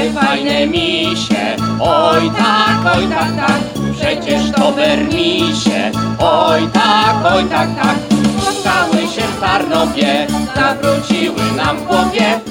fajne misie. Oj tak, tak, przecież to bernisie. Oj tak, tak, spotkały się w Tarnowie, zawróciły nam w głowie.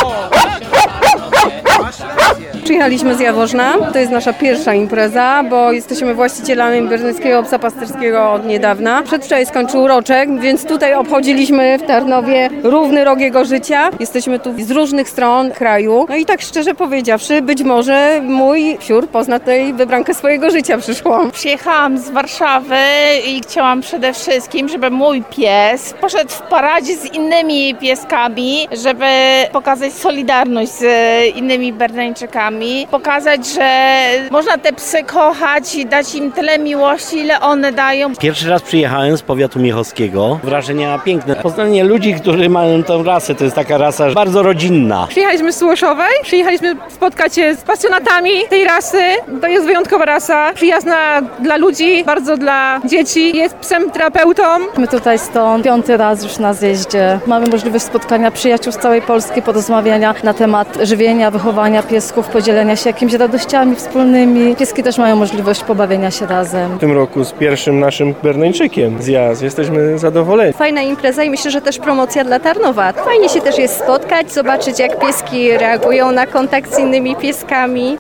Przyjechaliśmy z Jaworzna, to jest nasza pierwsza impreza, bo jesteśmy właścicielami Berneńskiego Psa Pasterskiego od niedawna. Przedwczoraj skończył roczek, więc tutaj obchodziliśmy w Tarnowie równy rok jego życia. Jesteśmy tu z różnych stron kraju. No i tak szczerze powiedziawszy, być może mój psiur pozna tutaj wybrankę swojego życia przyszłą. Przyjechałam z Warszawy i chciałam przede wszystkim, żeby mój pies poszedł w paradzie z innymi pieskami, żeby pokazać solidarność z innymi Berneńczykami. Pokazać, że można te psy kochać i dać im tyle miłości, ile one dają. Pierwszy raz przyjechałem z powiatu miechowskiego. Wrażenia piękne. Poznanie ludzi, którzy mają tę rasę. To jest taka rasa bardzo rodzinna. Przyjechaliśmy z Sułoszowej. Przyjechaliśmy spotkać się z pasjonatami tej rasy. To jest wyjątkowa rasa. Przyjazna dla ludzi, bardzo dla dzieci. Jest psem terapeutą. My tutaj stąd 5. raz już na zjeździe. Mamy możliwość spotkania przyjaciół z całej Polski, porozmawiania na temat żywienia, wychowania piesków, podzielenia się jakimiś radościami wspólnymi. Pieski też mają możliwość pobawienia się razem. W tym roku z pierwszym naszym Berneńczykiem zjazd. Jesteśmy zadowoleni. Fajna impreza i myślę, że też promocja dla Tarnowa. Fajnie się też jest spotkać, zobaczyć jak pieski reagują na kontakt z innymi pieskami.